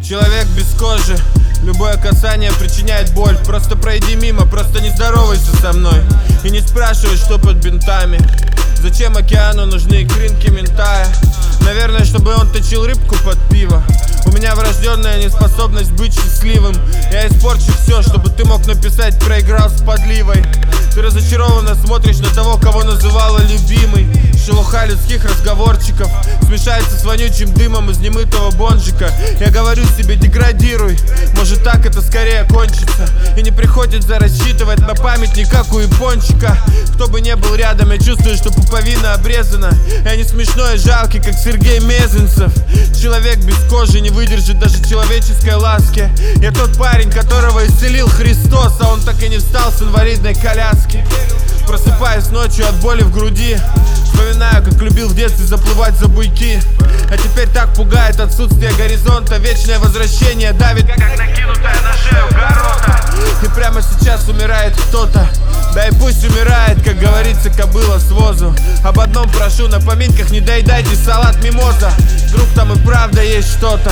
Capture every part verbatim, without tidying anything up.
Человек без кожи, любое касание причиняет боль. Просто пройди мимо, просто не здоровайся со мной. И не спрашивай, что под бинтами. Зачем океану нужны икринки ментая? Наверное, чтобы он точил рыбку под пиво. У меня врожденная неспособность быть счастливым. Я испорчу все, чтобы ты мог написать «проиграл с подливой». Ты разочарованно смотришь на того, кого называла любимой. Шелуха людских разговорчиков смешается с вонючим дымом из немытого бонжика. Я говорю себе: деградируй, может так это скорее кончится. И не приходится рассчитывать на памятник, как у япончика. Кто бы не был рядом, я чувствую, что пуповина обрезана. Я не смешной и жалкий, как Сергей Мезенцев. Человек без кожи не выдержит даже человеческой ласки. Я тот парень, которого исцелил Христос, а он так и не встал с инвалидной коляски. Просыпаюсь ночью от боли в груди, вспоминаю, как любил в детстве заплывать за буйки. А теперь так пугает отсутствие горизонта. Вечное возвращение давит, как накинутая на шею горота. И прямо сейчас умирает кто-то. Да и пусть умирает, как говорится, кобыла с возу. Об одном прошу: на поминках не доедайте салат мимоза. Вдруг там и правда есть что-то.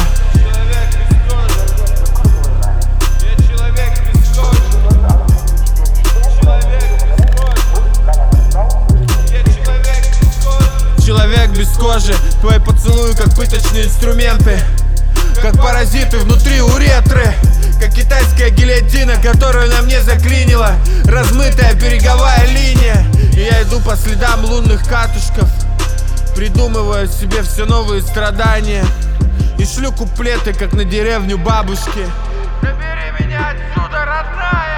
Человек без кожи, твои поцелуи как пыточные инструменты, как паразиты внутри уретры, как китайская гильотина, которую на мне заклинила размытая береговая линия. И я иду по следам лунных катушков, придумываю себе все новые страдания и шлю куплеты, как на деревню бабушки. Забери меня отсюда, родная!